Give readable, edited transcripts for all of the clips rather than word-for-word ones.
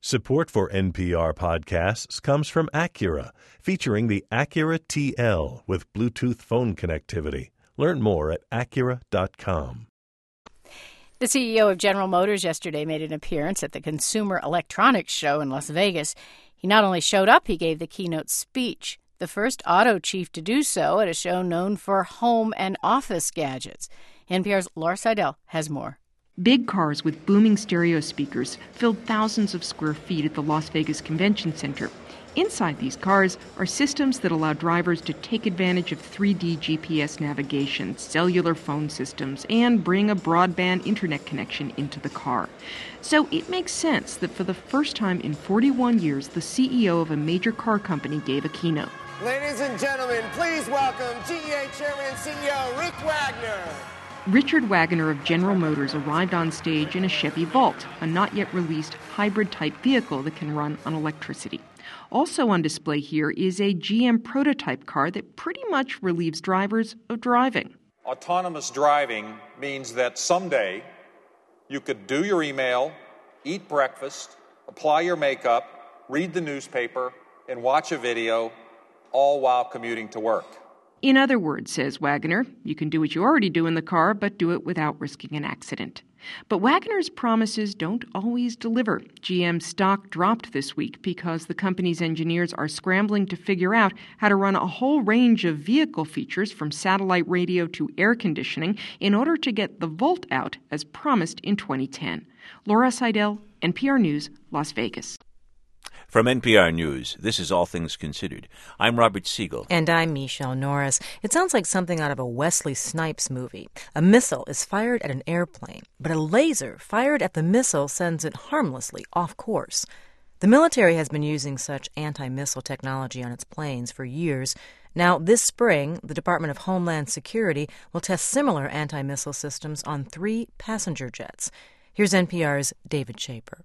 Support for NPR podcasts comes from Acura, featuring the Acura TL with Bluetooth phone connectivity. Learn more at Acura.com. The CEO of General Motors yesterday made an appearance at the Consumer Electronics Show in Las Vegas. He not only showed up, he gave the keynote speech, the first auto chief to do so at a show known for home and office gadgets. NPR's Laura Seidel has more. Big cars with booming stereo speakers filled thousands of square feet at the Las Vegas Convention Center. Inside these cars are systems that allow drivers to take advantage of 3D GPS navigation, cellular phone systems, and bring a broadband internet connection into the car. So it makes sense that for the first time in 41 years, the CEO of a major car company gave a keynote. Ladies and gentlemen, please welcome GEA Chairman and CEO Rick Wagoner. Richard Wagoner of General Motors arrived on stage in a Chevy Volt, a not-yet-released hybrid-type vehicle that can run on electricity. Also on display here is a GM prototype car that pretty much relieves drivers of driving. Autonomous driving means that someday you could do your email, eat breakfast, apply your makeup, read the newspaper, and watch a video, all while commuting to work. In other words, says Wagoner, you can do what you already do in the car, but do it without risking an accident. But Wagoner's promises don't always deliver. GM stock dropped this week because the company's engineers are scrambling to figure out how to run a whole range of vehicle features from satellite radio to air conditioning in order to get the Volt out as promised in 2010. Laura Seidel, NPR News, Las Vegas. From NPR News, this is All Things Considered. I'm Robert Siegel. And I'm Michelle Norris. It sounds like something out of a Wesley Snipes movie. A missile is fired at an airplane, but a laser fired at the missile sends it harmlessly off course. The military has been using such anti-missile technology on its planes for years. Now, this spring, the Department of Homeland Security will test similar anti-missile systems on 3 passenger jets. Here's NPR's David Schaper.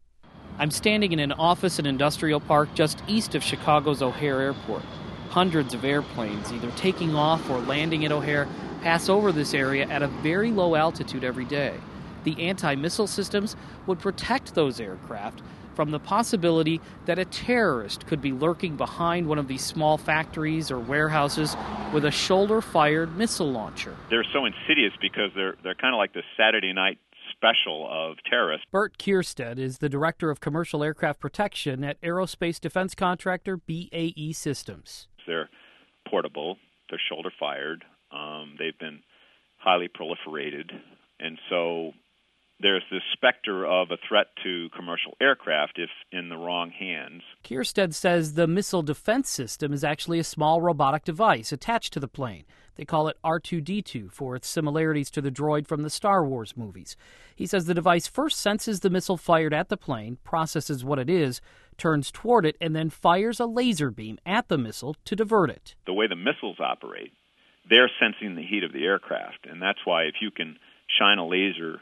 I'm standing in an office and industrial park just east of Chicago's O'Hare Airport. Hundreds of airplanes, either taking off or landing at O'Hare, pass over this area at a very low altitude every day. The anti-missile systems would protect those aircraft from the possibility that a terrorist could be lurking behind one of these small factories or warehouses with a shoulder-fired missile launcher. They're so insidious because they're kind of like the Saturday night special of terrorists. Bert Kierstead is the director of commercial aircraft protection at aerospace defense contractor BAE Systems. They're portable, they're shoulder fired, they've been highly proliferated, and so there's this specter of a threat to commercial aircraft if in the wrong hands. Kierstead says the missile defense system is actually a small robotic device attached to the plane. They call it R2-D2 for its similarities to the droid from the Star Wars movies. He says the device first senses the missile fired at the plane, processes what it is, turns toward it, and then fires a laser beam at the missile to divert it. The way the missiles operate, they're sensing the heat of the aircraft, and that's why if you can shine a laser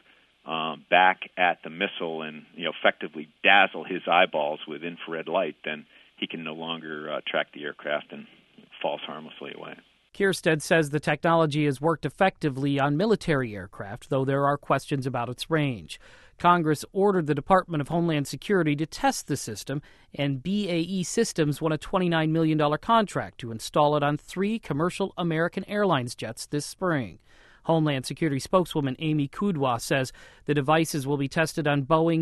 back at the missile and effectively dazzle his eyeballs with infrared light, then he can no longer track the aircraft and falls harmlessly away. Kierstead says the technology has worked effectively on military aircraft, though there are questions about its range. Congress ordered the Department of Homeland Security to test the system, and BAE Systems won a $29 million contract to install it on 3 commercial American Airlines jets this spring. Homeland Security spokeswoman Amy Kudwa says the devices will be tested on Boeing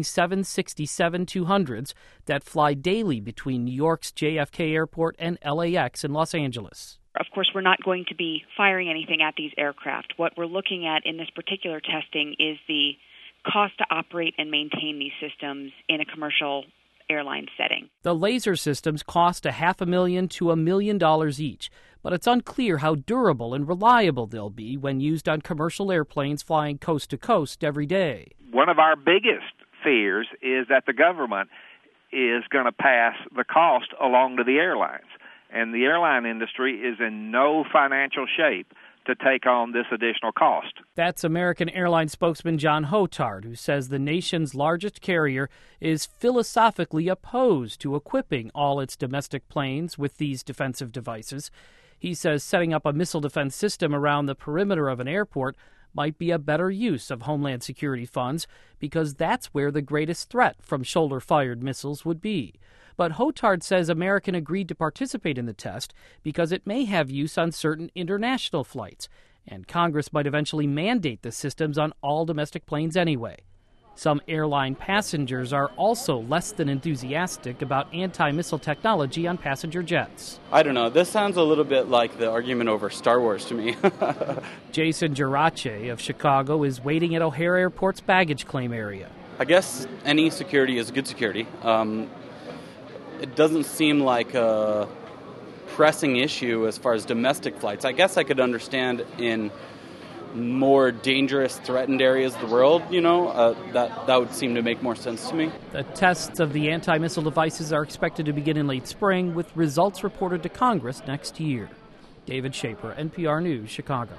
767-200s that fly daily between New York's JFK Airport and LAX in Los Angeles. Of course, we're not going to be firing anything at these aircraft. What we're looking at in this particular testing is the cost to operate and maintain these systems in a commercial airline setting. The laser systems cost $500,000 to $1 million each, but it's unclear how durable and reliable they'll be when used on commercial airplanes flying coast to coast every day. One of our biggest fears is that the government is going to pass the cost along to the airlines. And the airline industry is in no financial shape to take on this additional cost. That's American Airlines spokesman John Hotard, who says the nation's largest carrier is philosophically opposed to equipping all its domestic planes with these defensive devices. He says setting up a missile defense system around the perimeter of an airport might be a better use of Homeland Security funds because that's where the greatest threat from shoulder-fired missiles would be. But Hotard says American agreed to participate in the test because it may have use on certain international flights, and Congress might eventually mandate the systems on all domestic planes anyway. Some airline passengers are also less than enthusiastic about anti-missile technology on passenger jets. I don't know. This sounds a little bit like the argument over Star Wars to me. Jason Gerace of Chicago is waiting at O'Hare Airport's baggage claim area. I guess any security is good security. It doesn't seem like a pressing issue as far as domestic flights. I guess I could understand in more dangerous, threatened areas of the world, that would seem to make more sense to me. The tests of the anti-missile devices are expected to begin in late spring, with results reported to Congress next year. David Schaper, NPR News, Chicago.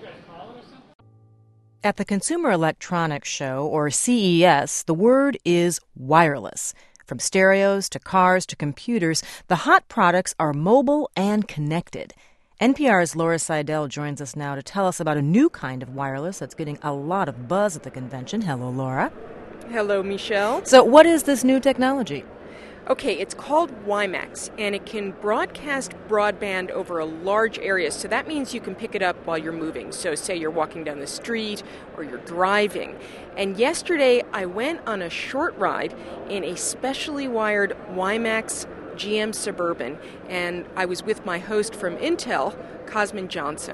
At the Consumer Electronics Show, or CES, the word is wireless. From stereos to cars to computers, the hot products are mobile and connected. NPR's Laura Seidel joins us now to tell us about a new kind of wireless that's getting a lot of buzz at the convention. Hello, Laura. Hello, Michelle. So what is this new technology? Okay, it's called WiMAX, and it can broadcast broadband over a large area. So that means you can pick it up while you're moving. So say you're walking down the street or you're driving. And yesterday I went on a short ride in a specially wired WiMAX GM Suburban, and I was with my host from Intel, Cosmin Johnson.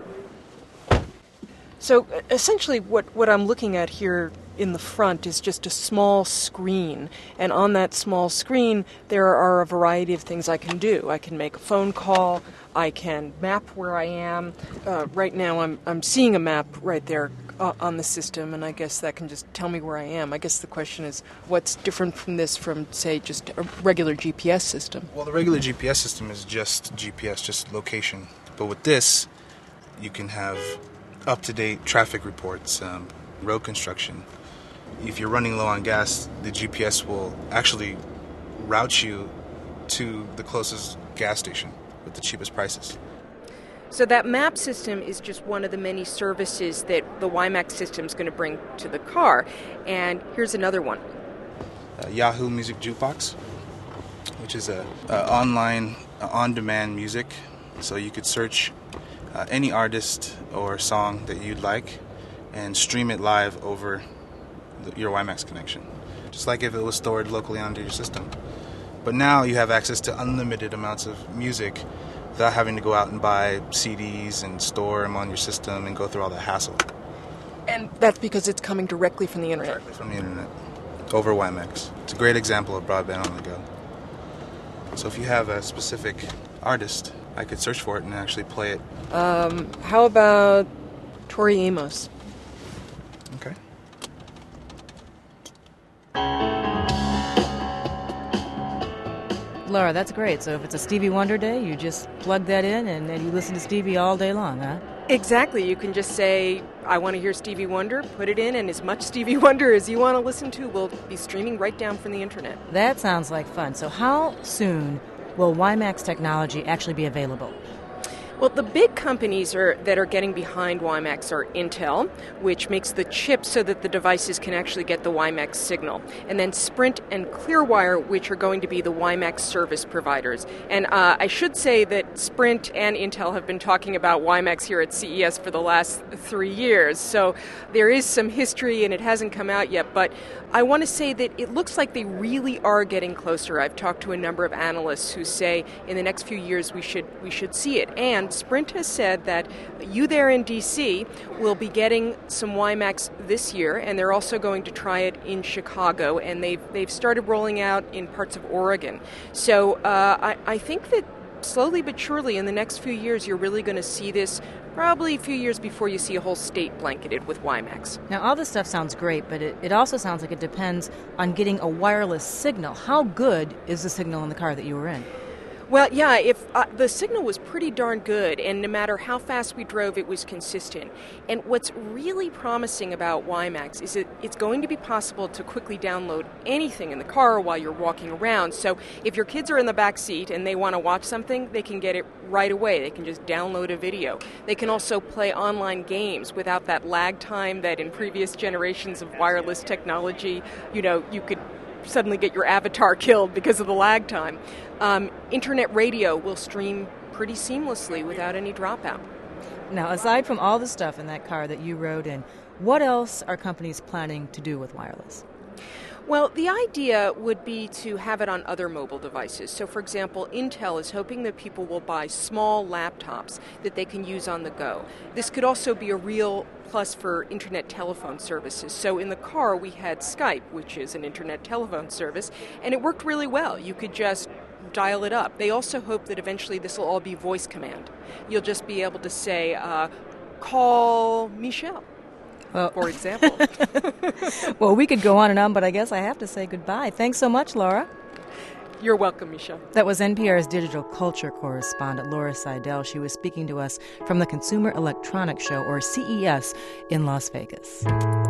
So essentially what I'm looking at here in the front is just a small screen, and on that small screen there are a variety of things I can do. I can make a phone call, I can map where I am. Right now I'm seeing a map right there on the system, and I guess that can just tell me where I am. I guess the question is, what's different from this from, say, just a regular GPS system? Well, the regular GPS system is just GPS, just location. But with this, you can have up-to-date traffic reports, road construction. If you're running low on gas, the GPS will actually route you to the closest gas station with the cheapest prices. So that map system is just one of the many services that the WiMAX system is going to bring to the car. And here's another one. Yahoo Music Jukebox, which is a online, on-demand music. So you could search any artist or song that you'd like and stream it live over your WiMAX connection, just like if it was stored locally onto your system. But now you have access to unlimited amounts of music without having to go out and buy CDs and store them on your system and go through all that hassle. And that's because it's coming directly from the internet? Directly from the internet, over WiMAX. It's a great example of broadband on the go. So if you have a specific artist, I could search for it and actually play it. How about Tori Amos? Okay. Laura, that's great. So if it's a Stevie Wonder day, you just plug that in and then you listen to Stevie all day long, huh? Exactly. You can just say, I want to hear Stevie Wonder, put it in, and as much Stevie Wonder as you want to listen to will be streaming right down from the internet. That sounds like fun. So how soon will WiMAX technology actually be available? Well, the big companies that are getting behind WiMAX are Intel, which makes the chips so that the devices can actually get the WiMAX signal, and then Sprint and Clearwire, which are going to be the WiMAX service providers. And I should say that Sprint and Intel have been talking about WiMAX here at CES for the last 3 years, so there is some history and it hasn't come out yet, but I want to say that it looks like they really are getting closer. I've talked to a number of analysts who say in the next few years we should see it. And Sprint has said that you there in D.C. will be getting some WiMAX this year, and they're also going to try it in Chicago, and they've started rolling out in parts of Oregon. So I think that slowly but surely in the next few years you're really going to see this, probably a few years before you see a whole state blanketed with WiMAX. Now, all this stuff sounds great, but it also sounds like it depends on getting a wireless signal. How good is the signal in the car that you were in? Well, yeah, if the signal was pretty darn good, and no matter how fast we drove, it was consistent. And what's really promising about WiMAX is that it's going to be possible to quickly download anything in the car while you're walking around. So if your kids are in the back seat and they want to watch something, they can get it right away. They can just download a video. They can also play online games without that lag time that in previous generations of wireless technology, you could suddenly get your avatar killed because of the lag time. Internet radio will stream pretty seamlessly without any dropout. Now, aside from all the stuff in that car that you rode in, what else are companies planning to do with wireless? Well, the idea would be to have it on other mobile devices. So, for example, Intel is hoping that people will buy small laptops that they can use on the go. This could also be a real plus for internet telephone services. So in the car, we had Skype, which is an internet telephone service, and it worked really well. You could just dial it up. They also hope that eventually this will all be voice command. You'll just be able to say, call Michelle. Well, for example. Well, we could go on and on, but I guess I have to say goodbye. Thanks so much, Laura. You're welcome, Michelle. That was NPR's digital culture correspondent, Laura Seidel. She was speaking to us from the Consumer Electronics Show, or CES, in Las Vegas.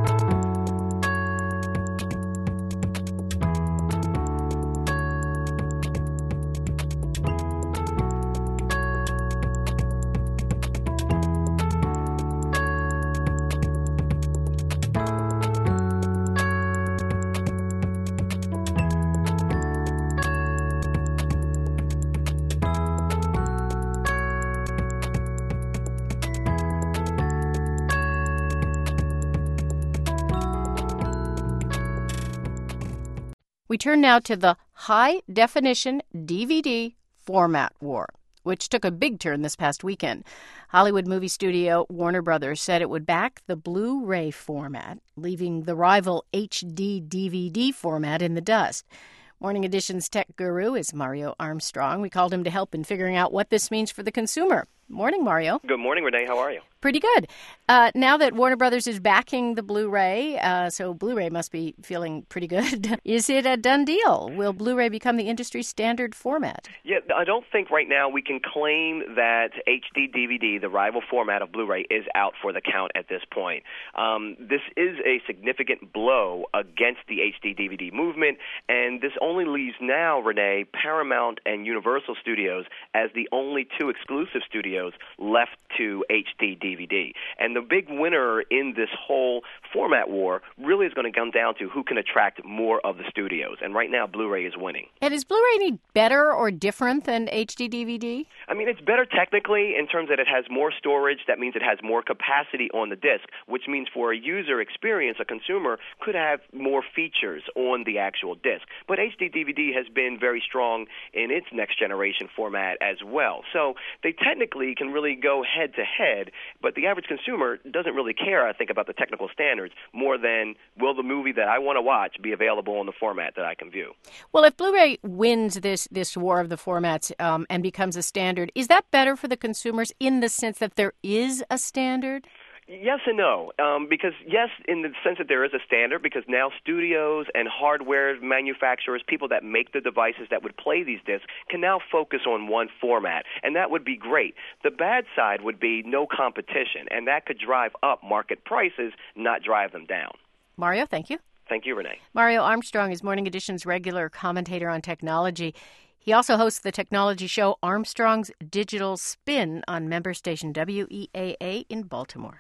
We turn now to the high-definition DVD format war, which took a big turn this past weekend. Hollywood movie studio Warner Brothers said it would back the Blu-ray format, leaving the rival HD DVD format in the dust. Morning Edition's tech guru is Mario Armstrong. We called him to help in figuring out what this means for the consumer. Morning, Mario. Good morning, Renee. How are you? Pretty good. Now that Warner Brothers is backing the Blu-ray, so Blu-ray must be feeling pretty good. Is it a done deal? Will Blu-ray become the industry standard format? Yeah, I don't think right now we can claim that HD DVD, the rival format of Blu-ray, is out for the count at this point. This is a significant blow against the HD DVD movement, and this only leaves now, Renee, Paramount and Universal Studios as the only two exclusive studios left to HD DVD. And the big winner in this whole format war really is going to come down to who can attract more of the studios. And right now, Blu-ray is winning. And is Blu-ray any better or different than HD DVD? I mean, it's better technically in terms that it has more storage. That means it has more capacity on the disc, which means for a user experience, a consumer could have more features on the actual disc. But HD DVD has been very strong in its next generation format as well. So they technically can really go head to head, but the average consumer doesn't really care, I think, about the technical standards more than will the movie that I want to watch be available in the format that I can view. Well, if Blu-ray wins this war of the formats and becomes a standard, is that better for the consumers in the sense that there is a standard? Yes and no, because yes, in the sense that there is a standard, because now studios and hardware manufacturers, people that make the devices that would play these discs, can now focus on one format, and that would be great. The bad side would be no competition, and that could drive up market prices, not drive them down. Mario, thank you. Thank you, Renee. Mario Armstrong is Morning Edition's regular commentator on technology. He also hosts the technology show Armstrong's Digital Spin on member station WEAA in Baltimore.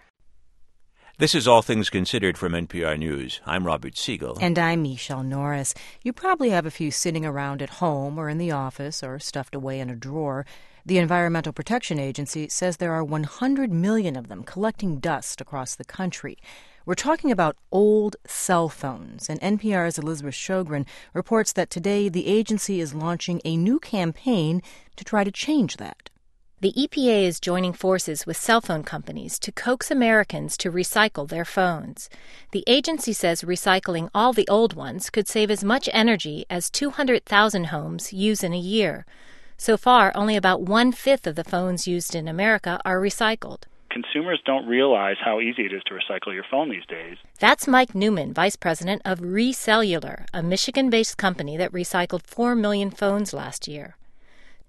This is All Things Considered from NPR News. I'm Robert Siegel. And I'm Michelle Norris. You probably have a few sitting around at home or in the office or stuffed away in a drawer. The Environmental Protection Agency says there are 100 million of them collecting dust across the country. We're talking about old cell phones, and NPR's Elizabeth Shogren reports that today the agency is launching a new campaign to try to change that. The EPA is joining forces with cell phone companies to coax Americans to recycle their phones. The agency says recycling all the old ones could save as much energy as 200,000 homes use in a year. So far, only about 1/5 of the phones used in America are recycled. Consumers don't realize how easy it is to recycle your phone these days. That's Mike Newman, vice president of ReCellular, a Michigan-based company that recycled 4 million phones last year.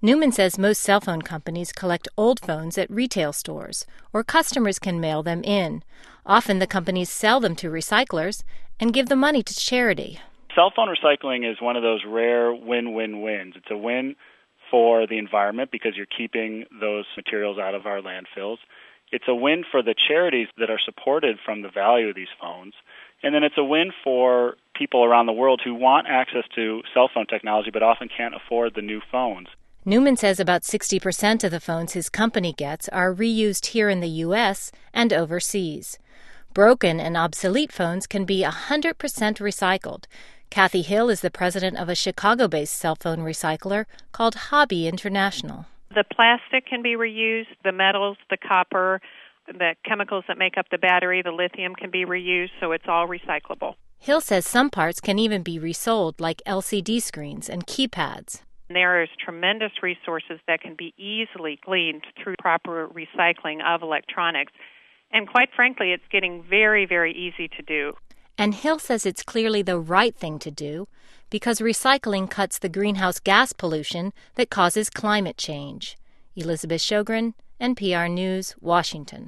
Newman says most cell phone companies collect old phones at retail stores, or customers can mail them in. Often the companies sell them to recyclers and give the money to charity. Cell phone recycling is one of those rare win-win-wins. It's a win for the environment because you're keeping those materials out of our landfills. It's a win for the charities that are supported from the value of these phones. And then it's a win for people around the world who want access to cell phone technology but often can't afford the new phones. Newman says about 60% of the phones his company gets are reused here in the U.S. and overseas. Broken and obsolete phones can be 100% recycled. Kathy Hill is the president of a Chicago-based cell phone recycler called Hobby International. The plastic can be reused, the metals, the copper, the chemicals that make up the battery, the lithium can be reused, so it's all recyclable. Hill says some parts can even be resold, like LCD screens and keypads. There is tremendous resources that can be easily gleaned through proper recycling of electronics. And quite frankly, it's getting very, very easy to do. And Hill says it's clearly the right thing to do because recycling cuts the greenhouse gas pollution that causes climate change. Elizabeth Sjogren, NPR News, Washington.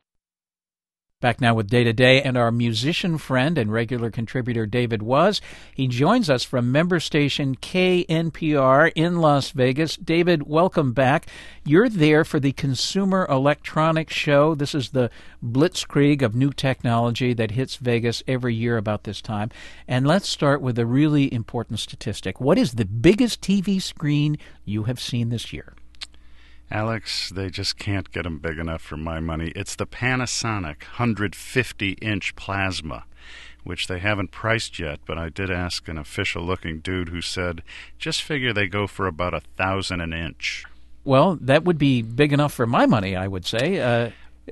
Back now with Day to Day and our musician friend and regular contributor David Was. He joins us from member station KNPR in Las Vegas. David, welcome back. You're there for the Consumer Electronics Show. This is the blitzkrieg of new technology that hits Vegas every year about this time. And let's start with a really important statistic. What is the biggest TV screen you have seen this year? Alex, they just can't get them big enough for my money. It's the Panasonic 150-inch plasma, which they haven't priced yet, but I did ask an official-looking dude who said, just figure they go for about $1,000 an inch. Well, that would be big enough for my money, I would say.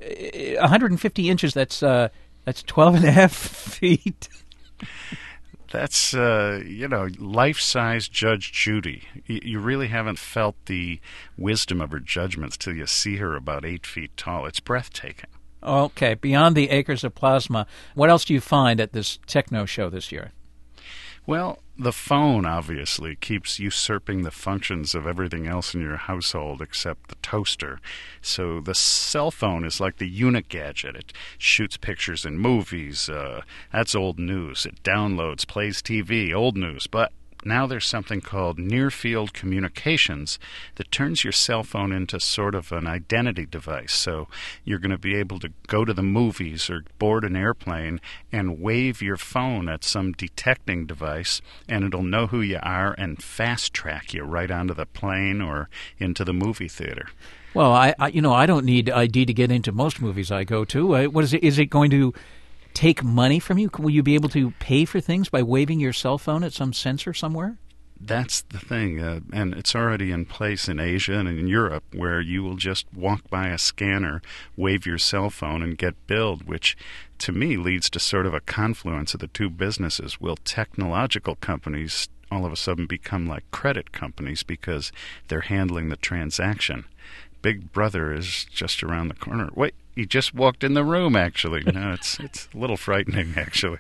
150 inches, that's 12 and a half feet. That's, life-size Judge Judy. You really haven't felt the wisdom of her judgments till you see her about 8 feet tall. It's breathtaking. Okay, beyond the acres of plasma, what else do you find at this techno show this year? Well, the phone obviously keeps usurping the functions of everything else in your household except the toaster. So the cell phone is like the unit gadget. It shoots pictures in movies. That's old news. It downloads, plays TV, old news. But now there's something called near-field communications that turns your cell phone into sort of an identity device. So you're going to be able to go to the movies or board an airplane and wave your phone at some detecting device, and it'll know who you are and fast-track you right onto the plane or into the movie theater. Well, I don't need ID to get into most movies I go to. What is it? Is it going to take money from you? Will you be able to pay for things by waving your cell phone at some sensor somewhere? That's the thing, and it's already in place in Asia and in Europe, where you will just walk by a scanner, wave your cell phone, and get billed, which to me leads to sort of a confluence of the two businesses. Will technological companies all of a sudden become like credit companies because they're handling the transaction? Big Brother is just around the corner. Wait, he just walked in the room, actually. No, it's a little frightening, actually.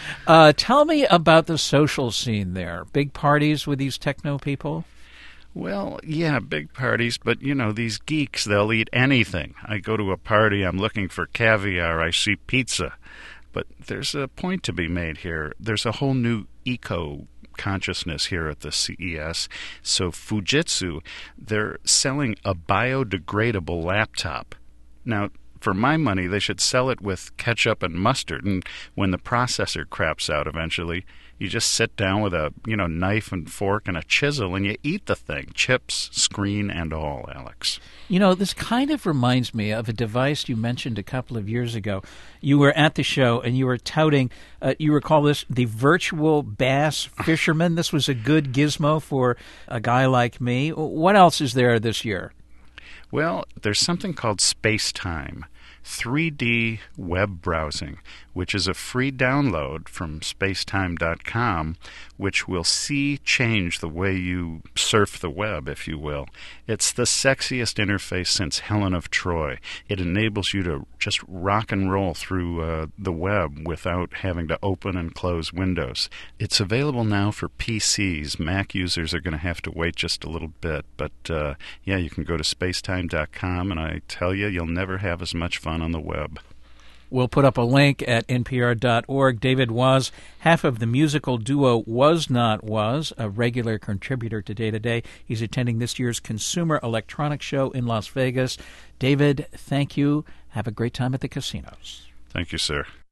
Tell me about the social scene there. Big parties with these techno people? Well, yeah, big parties, but, these geeks, they'll eat anything. I go to a party, I'm looking for caviar, I see pizza. But there's a point to be made here. There's a whole new consciousness here at the CES. So Fujitsu, they're selling a biodegradable laptop. Now, for my money, they should sell it with ketchup and mustard, and when the processor craps out eventually, you just sit down with a knife and fork and a chisel and you eat the thing, chips, screen, and all, Alex. This kind of reminds me of a device you mentioned a couple of years ago. You were at the show and you were touting, you recall this, the virtual bass fisherman. This was a good gizmo for a guy like me. What else is there this year? Well, there's something called Space Time. 3D web browsing, which is a free download from spacetime.com, which will change the way you surf the web, if you will. It's the sexiest interface since Helen of Troy. It enables you to just rock and roll through the web without having to open and close windows. It's available now for PCs. Mac users are going to have to wait just a little bit, but yeah, you can go to spacetime.com, and I tell you, you'll never have as much fun on the web. We'll put up a link at npr.org. David Was, half of the musical duo Was Not Was, a regular contributor to Day to Day. He's attending this year's Consumer Electronics Show in Las Vegas. David, thank you. Have a great time at the casinos. Thank you, sir.